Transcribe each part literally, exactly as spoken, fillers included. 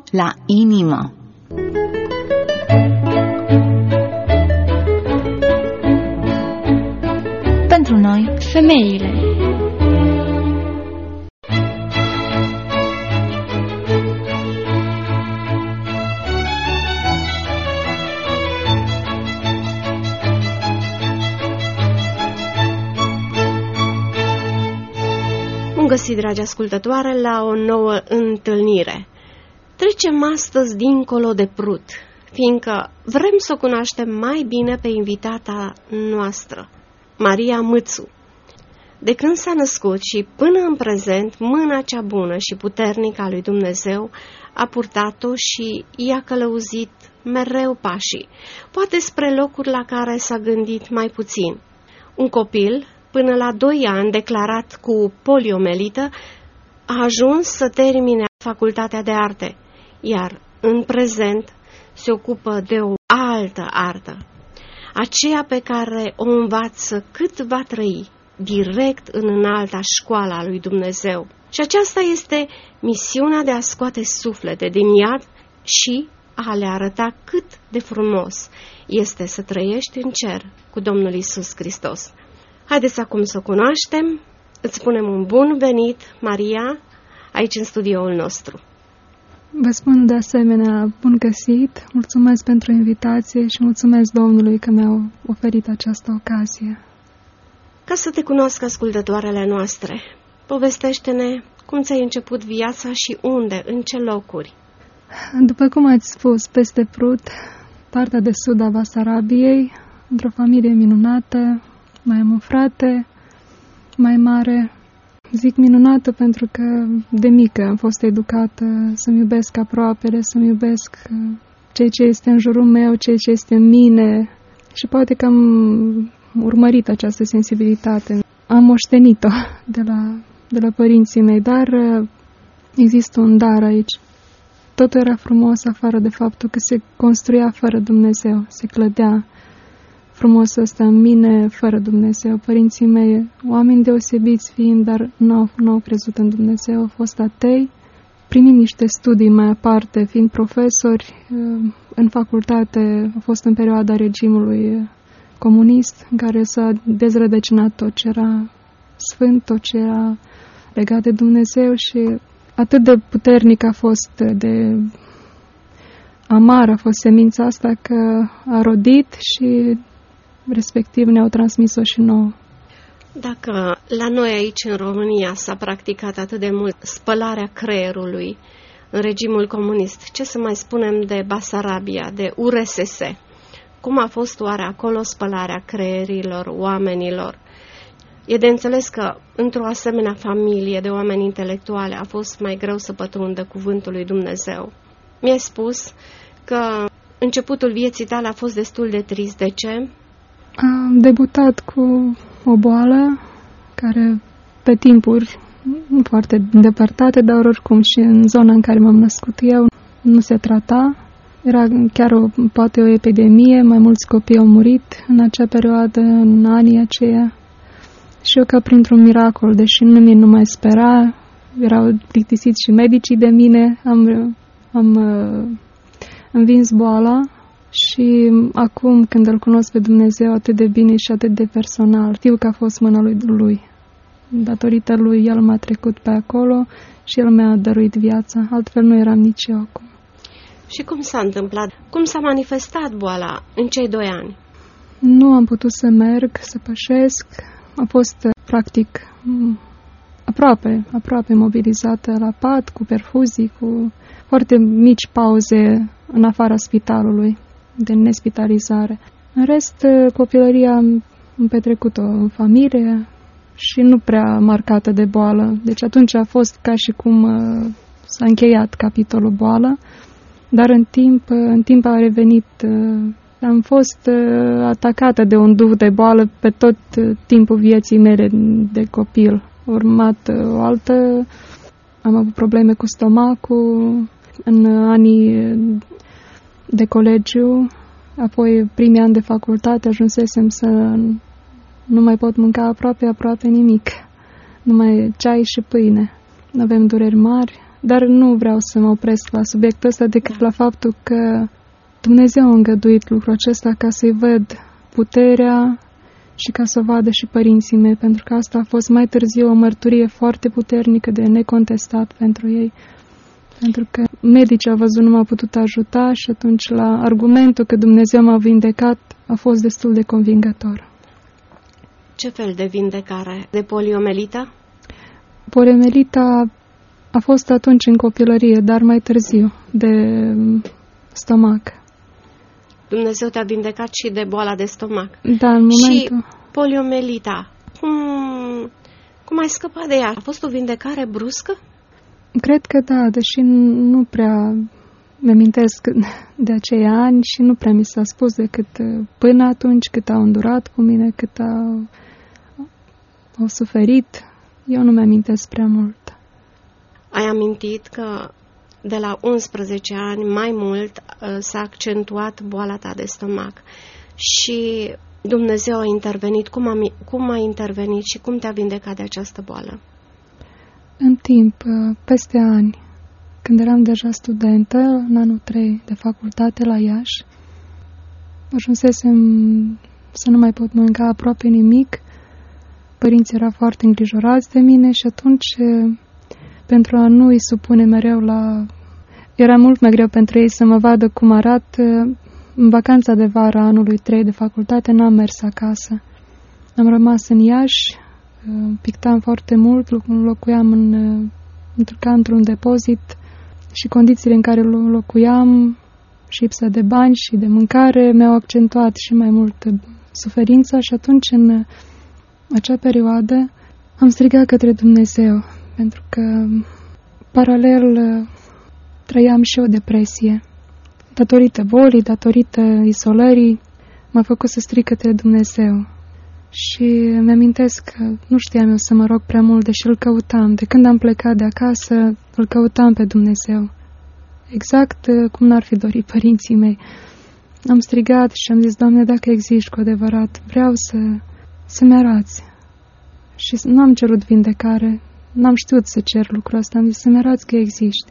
la inimă. Pentru noi, femeile. Bun găsit, dragi ascultătoare, la o nouă întâlnire. Trecem astăzi dincolo de Prut, fiindcă vrem să o cunoaștem mai bine pe invitata noastră, Maria Mâțu. De când s-a născut și până în prezent, mâna cea bună și puternică a lui Dumnezeu a purtat-o și i-a călăuzit mereu pașii, poate spre locuri la care s-a gândit mai puțin. Un copil, până la doi ani, declarat cu poliomelită, a ajuns să termine facultatea de arte, iar în prezent se ocupă de o altă artă, aceea pe care o învață cât va trăi, direct în înalta școală a lui Dumnezeu. Și aceasta este misiunea de a scoate suflete din iad și a le arăta cât de frumos este să trăiești în cer cu Domnul Iisus Hristos. Haideți acum să o cunoaștem. Îți spunem un bun venit, Maria, aici în studioul nostru. Vă spun de asemenea bun găsit, mulțumesc pentru invitație și mulțumesc Domnului că mi-au oferit această ocazie. Ca să te cunoască ascultătoarele noastre, povestește-ne cum ți-ai început viața și unde, în ce locuri. După cum ați spus, peste Prut, partea de sud a Basarabiei, într-o familie minunată, mai am un frate mai mare. Zic minunată pentru că de mică am fost educată să-mi iubesc aproapele, să-mi iubesc ceea ce este în jurul meu, ceea ce este în mine. Și poate că am urmărit această sensibilitate. Am moștenit-o de la, de la părinții mei, dar există un dar aici. Totul era frumos afară de faptul că se construia fără Dumnezeu, se clădea frumos ăsta în mine, fără Dumnezeu. Părinții mei, oameni deosebiți fiind, dar nu au crezut în Dumnezeu, au fost atei. Primind niște studii mai aparte, fiind profesori, în facultate, a fost în perioada regimului comunist, în care s-a dezrădăcinat tot ce era sfânt, tot ce era legat de Dumnezeu și atât de puternic a fost, de amar a fost semința asta, că a rodit și respectiv ne-au transmis-o și nouă. Dacă la noi aici în România s-a practicat atât de mult spălarea creierului în regimul comunist, ce să mai spunem de Basarabia, de U R S S? Cum a fost oare acolo spălarea creierilor oamenilor? E de înțeles că într-o asemenea familie de oameni intelectuale a fost mai greu să pătrundă cuvântul lui Dumnezeu. Mi-ai spus că începutul vieții tale a fost destul de trist. De ce? Am debutat cu o boală care pe timpuri nu foarte îndepărtate, dar oricum și în zona în care m-am născut eu nu se trata. Era chiar o, poate o epidemie, mai mulți copii au murit în acea perioadă, în anii aceia. Și eu ca printr-un miracol, deși nimeni nu mai spera, erau plictisiți și medicii de mine, am, am uh, învins boala și acum când îl cunosc pe Dumnezeu atât de bine și atât de personal, știu că a fost mâna lui lui. Datorită lui, El m-a trecut pe acolo și El mi-a dăruit viața, altfel nu eram nici eu acum. Și cum s-a întâmplat? Cum s-a manifestat boala în cei doi ani? Nu am putut să merg, să pășesc. Am fost, practic, aproape, aproape mobilizată la pat, cu perfuzii, cu foarte mici pauze în afara spitalului, de nespitalizare. În rest, copilăria am petrecut-o în familie și nu prea marcată de boală. Deci atunci a fost ca și cum s-a încheiat capitolul boală, dar în timp, în timp a revenit. Am fost atacată de un duh de boală pe tot timpul vieții mele de copil. Urmat o altă, am avut probleme cu stomacul în anii de colegiu, apoi primii ani de facultate ajunsesem să nu mai pot mânca aproape, aproape nimic, numai ceai și pâine. Avem dureri mari Dar nu vreau să mă opresc la subiectul ăsta decât da. la faptul că Dumnezeu a îngăduit lucrul acesta ca să-i văd puterea și ca să o vadă și părinții mei, pentru că asta a fost mai târziu o mărturie foarte puternică de necontestat pentru ei. Pentru că medicii au văzut nu m-au putut ajuta și atunci la argumentul că Dumnezeu m-a vindecat a fost destul de convingător. Ce fel de vindecare? De poliomelită? Poliomelita a fost atunci în copilărie, dar mai târziu, de stomac. Dumnezeu te-a vindecat și de boala de stomac. Da, în momentul... Și poliomelita, cum, cum ai scăpat de ea? A fost o vindecare bruscă? Cred că da, deși nu prea mi-amintesc de acei ani și nu prea mi s-a spus decât până atunci cât au îndurat cu mine, cât au, au suferit. Eu nu mi-amintesc prea mult. Ai amintit că de la unsprezece ani, mai mult, s-a accentuat boala ta de stomac și Dumnezeu a intervenit. Cum a, cum a intervenit și cum te-a vindecat de această boală? În timp, peste ani, când eram deja studentă, în anul trei de facultate la Iași, ajunsesem să nu mai pot mânca aproape nimic. Părinții erau foarte îngrijorați de mine și atunci, pentru a nu îi supune mereu la... Era mult mai greu pentru ei să mă vadă cum arată. În vacanța de vară anului trei de facultate n-am mers acasă. Am rămas în Iași, pictam foarte mult, locuiam în, ca într-un depozit și condițiile în care locuiam și lipsa de bani și de mâncare mi-au accentuat și mai mult suferința și atunci în acea perioadă am strigat către Dumnezeu, pentru că paralel trăiam și o depresie. Datorită bolii, datorită izolării, m-a făcut să strig către Dumnezeu. Și mi-amintesc că nu știam eu să mă rog prea mult, deși îl căutam. De când am plecat de acasă, îl căutam pe Dumnezeu. Exact cum n-ar fi dorit părinții mei. Am strigat și am zis, Doamne, dacă existi cu adevărat, vreau să, să-mi arați. Și nu am cerut vindecare, n-am știut să cer lucrul ăsta, am zis să-mi arați că existi.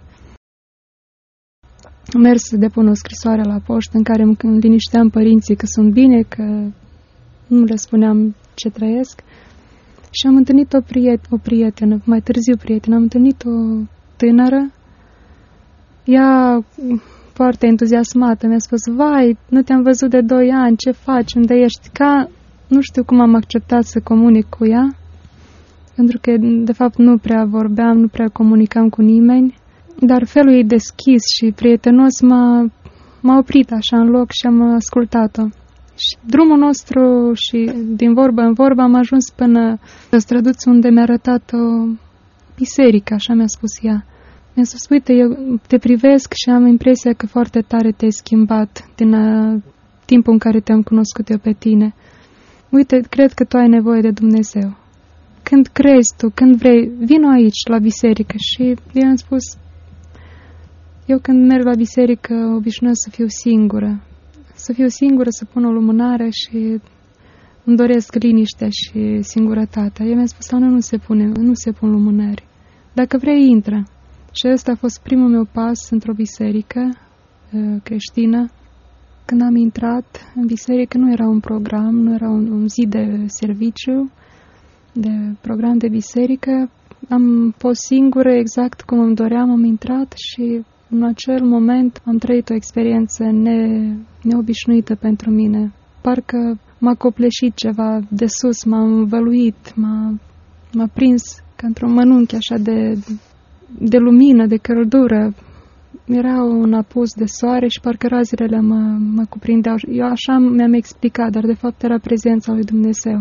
Am mers să depun o scrisoare la poștă în care îmi linișteam părinții că sunt bine, că nu le spuneam ce trăiesc. Și am întâlnit o, priet, o prietenă, mai târziu prietenă, am întâlnit o tânără. Ea, foarte entuziasmată, mi-a spus, vai, nu te-am văzut de doi ani, ce faci, unde ești? Ca, nu știu cum am acceptat să comunic cu ea, pentru că, de fapt, nu prea vorbeam, nu prea comunicam cu nimeni, dar felul ei deschis și prietenos m-a, m-a oprit așa în loc și am ascultat-o. Și drumul nostru și din vorbă în vorbă am ajuns până la străduț unde mi-a arătat o biserică, așa mi-a spus ea. Mi-a spus, uite, eu te privesc și am impresia că foarte tare te-ai schimbat din a, timpul în care te-am cunoscut eu pe tine. Uite, cred că tu ai nevoie de Dumnezeu. Când crezi tu, când vrei, vino aici la biserică. Și eu am spus, eu când merg la biserică obișnuiesc să fiu singură. Să fiu singură, să pun o lumânare și îmi doresc liniștea și singurătatea. El mi-a spus, Ana, nu se pune, nu se pun lumânări. Dacă vrei, intră. Și ăsta a fost primul meu pas într-o biserică creștină. Când am intrat în biserică, nu era un program, nu era un, un zi de serviciu, de program de biserică. Am fost singură, exact cum îmi doream, am intrat și în acel moment am trăit o experiență ne, neobișnuită pentru mine. Parcă m-a copleșit ceva de sus, m-a învăluit, m-a, m-a prins ca într-un mănunchi așa de, de lumină, de căldură. Era un apus de soare și parcă razele mă, mă cuprindeau. Eu așa mi-am explicat, dar de fapt era prezența lui Dumnezeu.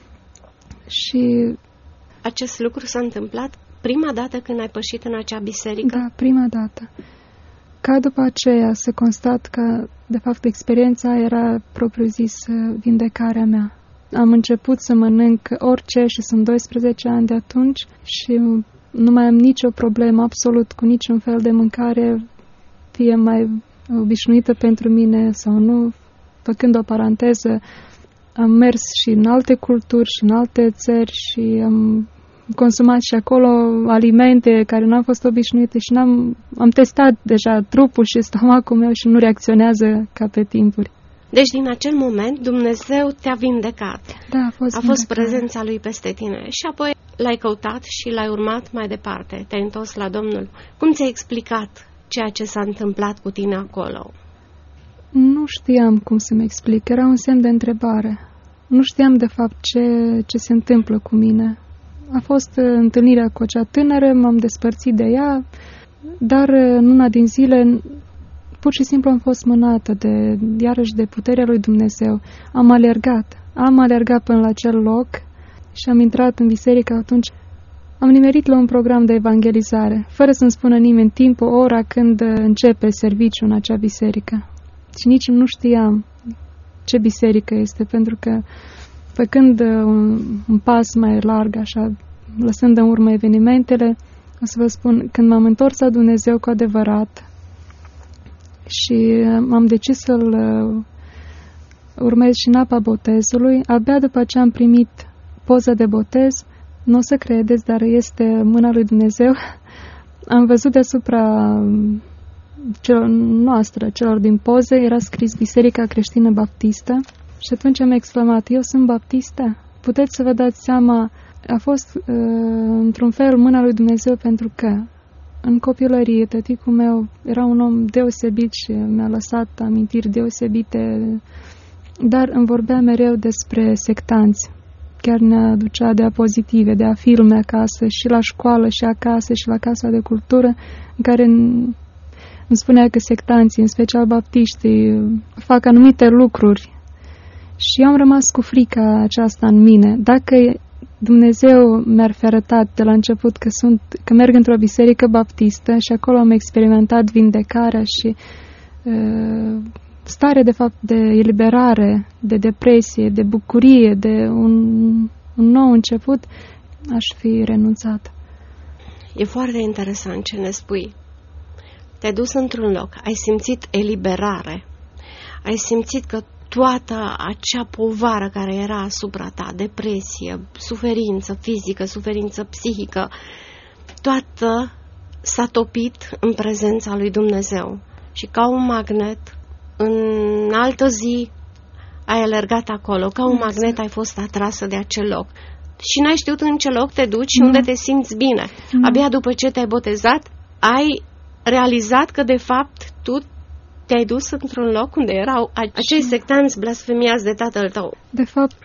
Și acest lucru s-a întâmplat prima dată când ai pășit în acea biserică? Da, prima dată. Ca după aceea să constat că, de fapt, experiența era propriu-zis vindecarea mea. Am început să mănânc orice și sunt doisprezece ani de atunci și nu mai am nicio problemă absolut cu niciun fel de mâncare, fie mai obișnuită pentru mine sau nu. Făcând o paranteză, am mers și în alte culturi și în alte țări și am consumat și acolo alimente care nu au fost obișnuite și n-am, am testat deja trupul și stomacul meu și nu reacționează ca pe timpuri. Deci din acel moment Dumnezeu te-a vindecat. Da, a fost, a fost vindecat. prezența Lui peste tine și apoi l-ai căutat și l-ai urmat mai departe. Te-ai întors la Domnul. Cum ți-ai explicat ceea ce s-a întâmplat cu tine acolo? Nu știam cum să-mi explic. Era un semn de întrebare. Nu știam de fapt ce, ce se întâmplă cu mine. A fost întâlnirea cu acea tânără, m-am despărțit de ea, dar în una din zile pur și simplu am fost mânată de, iarăși de puterea lui Dumnezeu. Am alergat. Am alergat până la acel loc și am intrat în biserică atunci. Am nimerit la un program de evangelizare, fără să-mi spună nimeni timpul, ora când începe serviciul în acea biserică. Și nici nu știam ce biserică este, pentru că făcând un, un pas mai larg, așa, lăsând în urmă evenimentele, o să vă spun, când m-am întors la Dumnezeu cu adevărat și am decis să-L urmez și în apa botezului, abia după ce am primit poza de botez, nu o să credeți, dar este mâna lui Dumnezeu, am văzut deasupra celor noastre, celor din poze, era scris Biserica Creștină Baptistă și atunci am exclamat, eu sunt baptistă? Puteți să vă dați seama, a fost uh, într-un fel mâna lui Dumnezeu pentru că în copilărie tăticul meu era un om deosebit și mi-a lăsat amintiri deosebite, dar îmi vorbea mereu despre sectanți. Chiar ne aducea diapozitive, de a filme acasă și la școală și acasă și la Casa de Cultură, în care îmi spunea că sectanții, în special baptiștii, fac anumite lucruri. Și eu am rămas cu frica aceasta în mine. Dacă Dumnezeu mi-ar fi arătat de la început că, sunt, că merg într-o biserică baptistă și acolo am experimentat vindecarea și uh, stare de fapt de eliberare, de depresie, de bucurie, de un, un nou început, aș fi renunțat. E foarte interesant ce ne spui. Te-ai dus într-un loc, ai simțit eliberare, ai simțit că toată acea povară care era asupra ta, depresie, suferință fizică, suferință psihică, toată s-a topit în prezența lui Dumnezeu. Și ca un magnet, în altă zi ai alergat acolo, ca un exact. magnet ai fost atrasă de acel loc. Și n-ai știut în ce loc te duci și mm. unde te simți bine. Mm. Abia după ce te-ai botezat, ai realizat că de fapt tu te-ai dus într-un loc unde erau acei sectanți blasfemiați de tatăl tău. De fapt,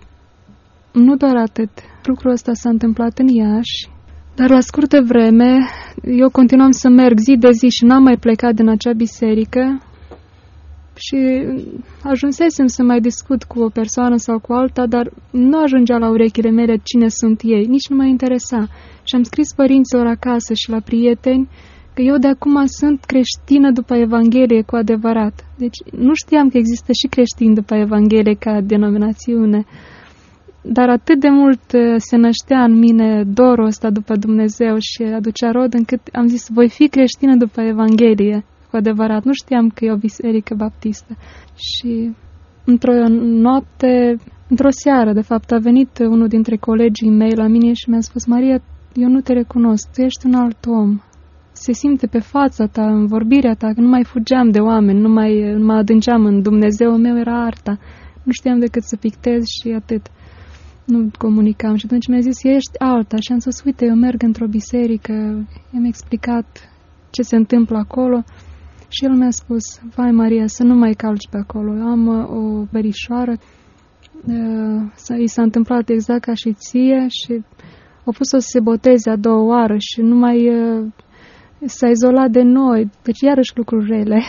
nu doar atât. Lucrul ăsta s-a întâmplat în Iași, dar la scurtă vreme eu continuam să merg zi de zi și n-am mai plecat din acea biserică și ajunsesem să mai discut cu o persoană sau cu alta, dar nu ajungea la urechile mele cine sunt ei, nici nu mă interesa. Și am scris părinților acasă și la prieteni că eu de acum sunt creștină după Evanghelie cu adevărat. Deci nu știam că există și creștini după Evanghelie ca denominațiune, dar atât de mult se năștea în mine dorul ăsta după Dumnezeu și aducea rod încât am zis voi fi creștină după Evanghelie cu adevărat. Nu știam că e o biserică baptistă. Și într-o noapte, într-o seară, de fapt, a venit unul dintre colegii mei la mine și mi-a spus Maria, eu nu te recunosc, tu ești un alt om. Se simte pe fața ta, în vorbirea ta, că nu mai fugeam de oameni, nu mai nu mă adânceam în Dumnezeu meu, era arta. Nu știam decât să pictez și atât. Nu comunicam. Și atunci mi-a zis, ești alta. Și am spus, uite, eu merg într-o biserică, i-am explicat ce se întâmplă acolo. Și el mi-a spus, vai Maria, să nu mai calci pe acolo. Am uh, o verișoară, uh, i s-a întâmplat exact ca și ție și au pus-o să se boteze a doua oară și nu mai uh, s-a izolat de noi. Deci iarăși lucruri rele.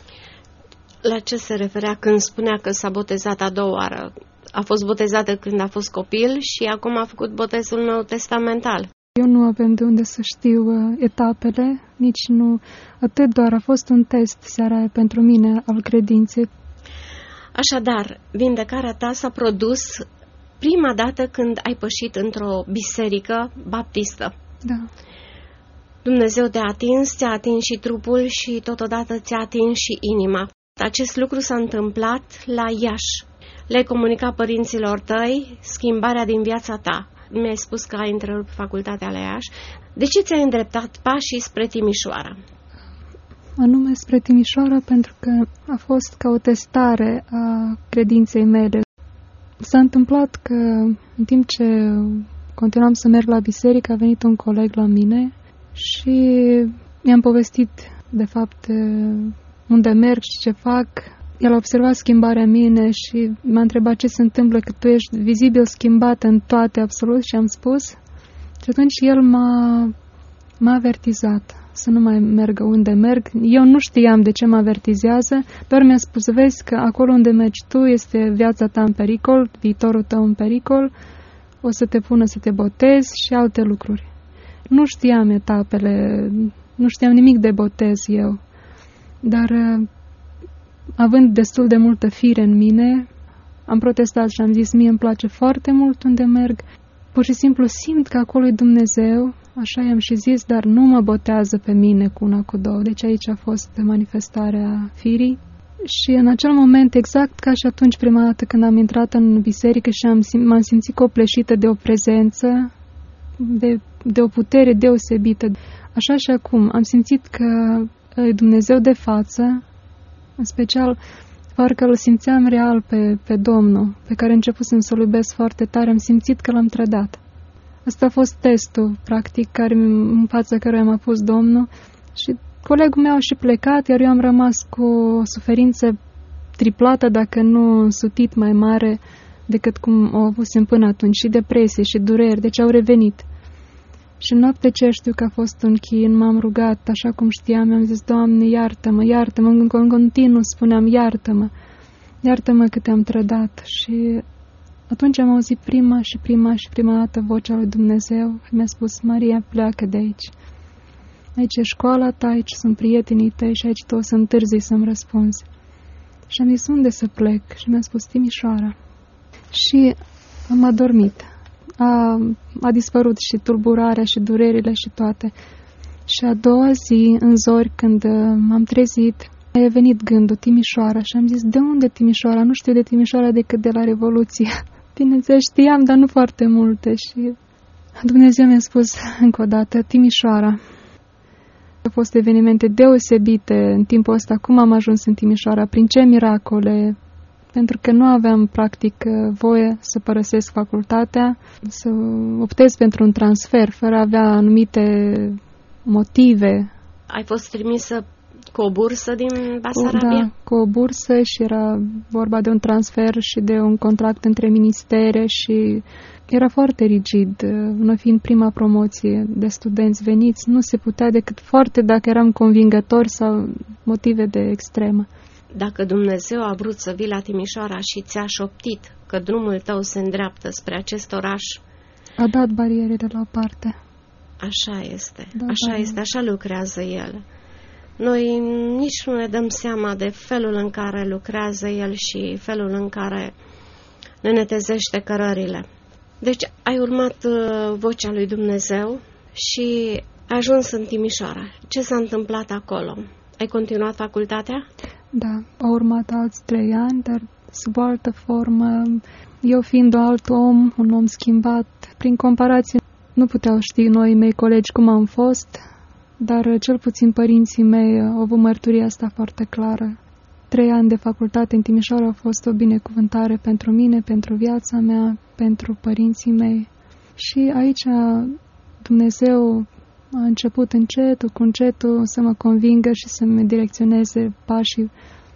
La ce se referea când spunea că s-a botezat a doua oară? A fost botezată când a fost copil și acum a făcut botezul nou testamental. Eu nu avem de unde să știu uh, etapele, nici nu, atât doar a fost un test seara aia pentru mine al credinței. Așadar, vindecarea ta s-a produs prima dată când ai pășit într-o biserică baptistă. Da. Dumnezeu te-a atins, ți-a atins și trupul și totodată ți-a atins și inima. Acest lucru s-a întâmplat la Iași. Le-ai comunicat părinților tăi schimbarea din viața ta. mi-ai spus că ai întrerupt facultatea la Iași. De ce ți-ai îndreptat pașii spre Timișoara? Anume spre Timișoara pentru că a fost ca o testare a credinței mele. S-a întâmplat că în timp ce continuam să merg la biserică, a venit un coleg la mine și mi-am povestit de fapt unde merg și ce fac. El a observat schimbarea în mine și m-a întrebat ce se întâmplă, că tu ești vizibil schimbată în toate absolut, și am spus. Și atunci el m-a, m-a avertizat să nu mai merg unde merg. Eu nu știam de ce mă avertizează, doar mi-a spus, vezi că acolo unde mergi tu este viața ta în pericol, viitorul tău în pericol, o să te pună să te botezi și alte lucruri. Nu știam etapele, nu știam nimic de botez eu, dar având destul de multă fire în mine, am protestat și am zis, mie îmi place foarte mult unde merg, pur și simplu simt că acolo e Dumnezeu, așa i-am și zis, dar nu mă botează pe mine cu una, cu două. Deci aici a fost manifestarea firii. Și în acel moment, exact ca și atunci prima dată când am intrat în biserică și am, m-am simțit copleșită de o prezență, de, de o putere deosebită. Așa și acum, am simțit că e Dumnezeu de față, în special, parcă îl simțeam real pe, pe Domnul, pe care începusem să-L iubesc foarte tare, am simțit că L-am trădat. Asta a fost testul, practic, care, în fața căruia m-a pus Domnul și colegul meu a și plecat, iar eu am rămas cu o suferință triplată, dacă nu sutit mai mare decât cum o avusem până atunci, și depresie și dureri, deci au revenit. Și în noapte ce știu că a fost un chin, m-am rugat, așa cum știam, mi-am zis, Doamne, iartă-mă, iartă-mă, în continuu spuneam, iartă-mă, iartă-mă că te-am trădat. Și atunci am auzit prima și prima și prima dată vocea lui Dumnezeu, mi-a spus, Maria, pleacă de aici. Aici e școala ta, aici sunt prietenii tăi și aici tu o să întârzi să-mi răspunzi. Și am zis, unde să plec? Și mi-a spus, Timișoara. Și am adormit. A, a dispărut și tulburarea și durerile și toate. Și a doua zi, în zori, când m-am trezit, a venit gândul, Timișoara. Și am zis, de unde Timișoara? Nu știu de Timișoara decât de la Revoluție. Bineînțeles, știam, dar nu foarte multe. Și Dumnezeu mi-a spus încă o dată, Timișoara. Au fost evenimente deosebite în timpul ăsta. Cum am ajuns în Timișoara? Prin ce miracole? Pentru că nu aveam, practic, voie să părăsesc facultatea, să optez pentru un transfer, fără a avea anumite motive. Ai fost trimisă cu o bursă din Basarabia? Da, cu o bursă și era vorba de un transfer și de un contract între ministere și era foarte rigid. Noi fiind prima promoție de studenți veniți, nu se putea decât foarte dacă eram convingători sau motive de extremă. Dacă Dumnezeu a vrut să vii la Timișoara și ți-a șoptit că drumul tău se îndreaptă spre acest oraș, a dat barierele la o parte. Așa este, da, așa bariere. este, așa lucrează El. Noi nici nu ne dăm seama de felul în care lucrează El și felul în care ne netezește cărările. Deci ai urmat uh, vocea lui Dumnezeu și ai ajuns în Timișoara. Ce s-a întâmplat acolo? Ai continuat facultatea? Da, au urmat alți trei ani, dar sub o altă formă. Eu fiind un alt om, un om schimbat, prin comparație nu puteau ști noi, mei colegi, cum am fost, dar cel puțin părinții mei au avut mărturia asta foarte clară. Trei ani de facultate în Timișoara au fost o binecuvântare pentru mine, pentru viața mea, pentru părinții mei. Și aici Dumnezeu a început încetul cu încetul să mă convingă și să-mi direcționeze pașii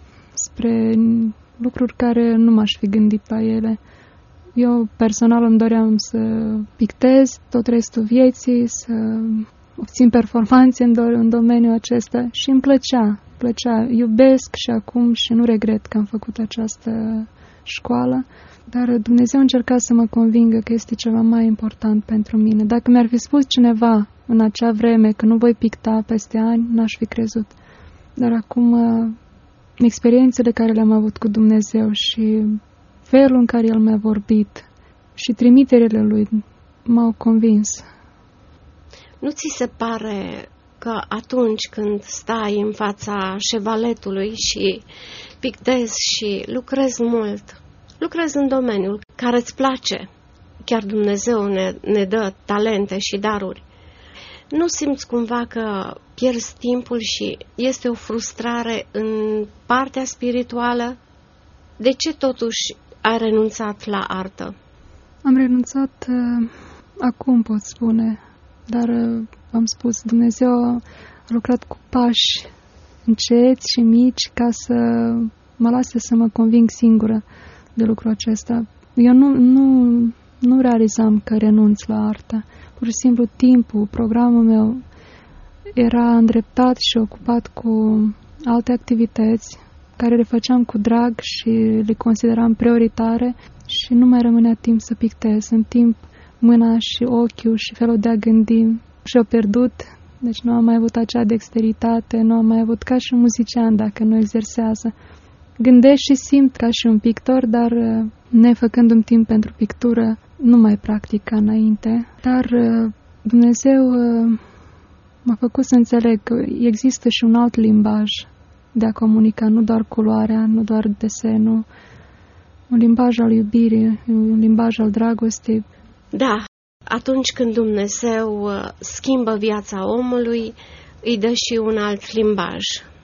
spre lucruri care nu m-aș fi gândit la ele. Eu personal îmi doream să pictez tot restul vieții, să obțin performanțe în, do- în domeniul acesta și îmi plăcea, plăcea. Iubesc și acum și nu regret că am făcut această școală, dar Dumnezeu încerca să mă convingă că este ceva mai important pentru mine. Dacă mi-ar fi spus cineva în acea vreme că nu voi picta peste ani, n-aș fi crezut. Dar acum experiențele care le-am avut cu Dumnezeu și felul în care El mi-a vorbit și trimiterile Lui m-au convins. Nu ți se pare că atunci când stai în fața șevaletului și pictezi și lucrezi mult, lucrezi în domeniul care îți place, chiar Dumnezeu ne, ne dă talente și daruri, nu simți cumva că pierzi timpul și este o frustrare în partea spirituală? De ce totuși ai renunțat la artă? Am renunțat uh, acum, pot spune, dar uh, am spus, Dumnezeu a lucrat cu pași înceți și mici ca să mă lase să mă conving singură de lucrul acesta. Eu nu, nu, nu realizam că renunț la artă. Pur și simplu timpul, programul meu era îndreptat și ocupat cu alte activități care le făceam cu drag și le consideram prioritare și nu mai rămânea timp să pictez. În timp, mâna și ochiul și felul de a gândi și-au pierdut, deci nu am mai avut acea dexteritate, nu am mai avut ca și un muzician dacă nu exersează. Gândesc și simt ca și un pictor, dar nefăcându-mi timp pentru pictură, nu mai practic ca înainte. Dar Dumnezeu m-a făcut să înțeleg că există și un alt limbaj de a comunica, nu doar culoarea, nu doar desenul, un limbaj al iubirii, un limbaj al dragostei. Da, atunci când Dumnezeu schimbă viața omului, îi dă și un alt limbaj.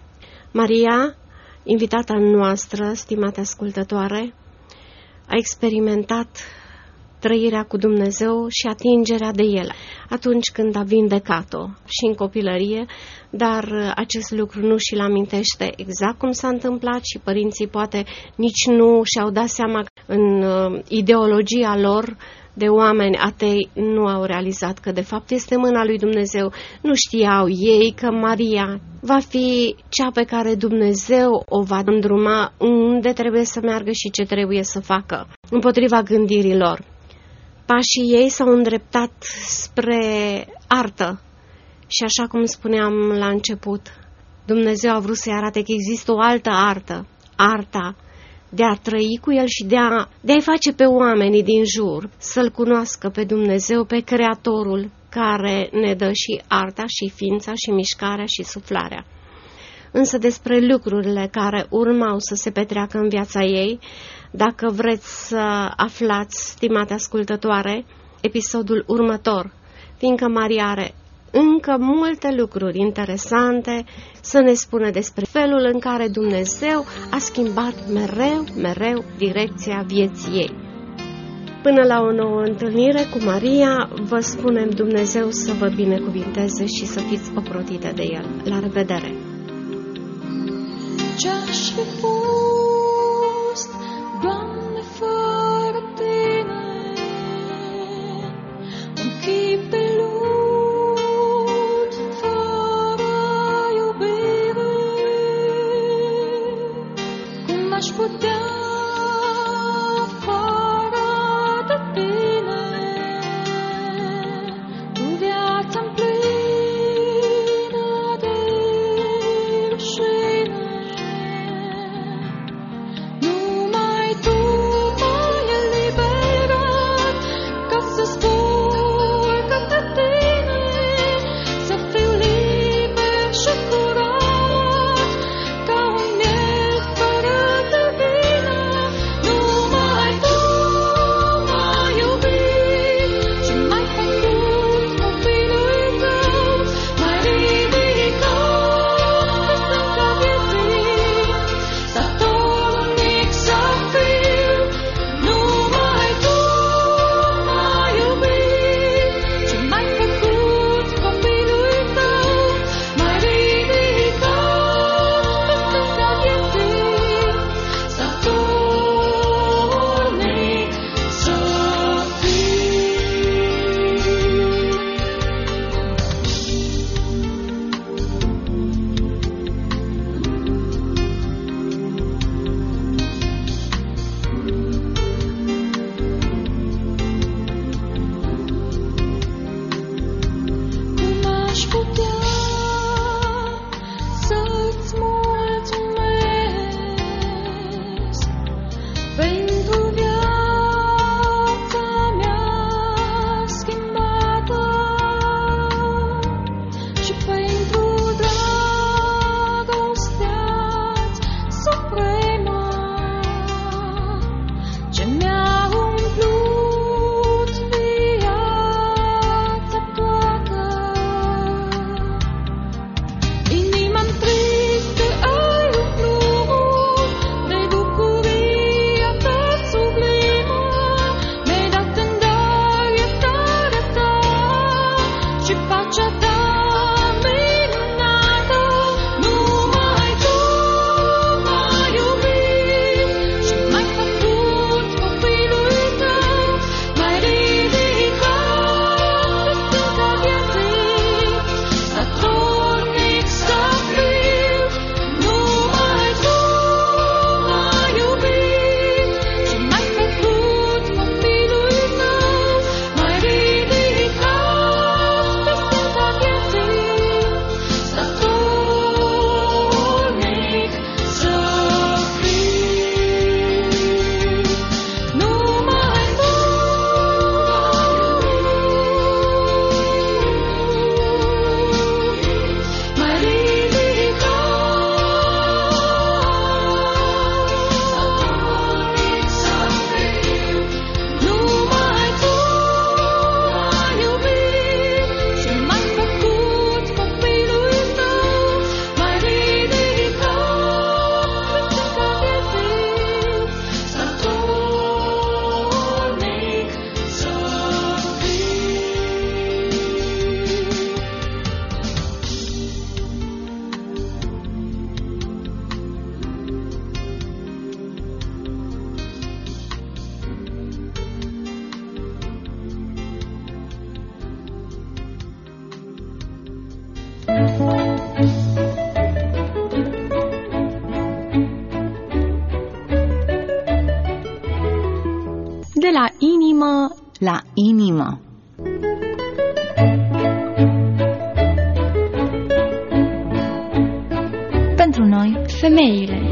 Maria, invitata noastră, stimate ascultătoare, a experimentat trăirea cu Dumnezeu și atingerea de El atunci când a vindecat-o și în copilărie, dar acest lucru nu și-l amintește exact cum s-a întâmplat și părinții poate nici nu și-au dat seama în ideologia lor de oameni atei, nu au realizat că de fapt este mâna lui Dumnezeu. Nu știau ei că Maria va fi cea pe care Dumnezeu o va îndruma unde trebuie să meargă și ce trebuie să facă, împotriva gândirilor. Pașii ei s-au îndreptat spre artă și așa cum spuneam la început, Dumnezeu a vrut să-i arate că există o altă artă, arta de a trăi cu El și de, a, de a-i face pe oamenii din jur să-L cunoască pe Dumnezeu, pe Creatorul care ne dă și arta și ființa și mișcarea și suflarea. Însă despre lucrurile care urmau să se petreacă în viața ei, dacă vreți să aflați, stimate ascultătoare, episodul următor, fiindcă Maria are încă multe lucruri interesante să ne spună despre felul în care Dumnezeu a schimbat mereu, mereu direcția vieții ei. Până la o nouă întâlnire cu Maria, vă spunem Dumnezeu să vă binecuvinteze și să fiți ocrotite de El. La revedere! Ce-aș fi fost, Doamne, fără Tine, un chip pilut, fără iubire, cum aș putea fără de Tine, cu viața-mi plină de rușine. Numai Tu la inimă, la inimă. Pentru noi, femeile.